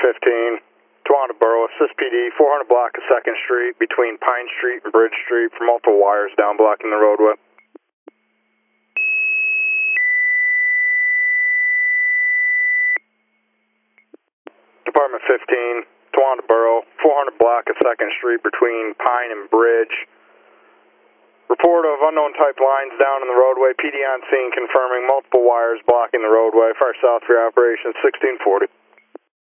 15, Towanda Borough, assist PD, 400 block of 2nd Street between Pine Street and Bridge Street for multiple wires down blocking the roadway. Department 15, Towanda Borough, 400 block of 2nd Street between Pine and Bridge. Report of unknown type lines down in the roadway. PD on scene confirming multiple wires blocking the roadway. Fire south for your operations, 1640.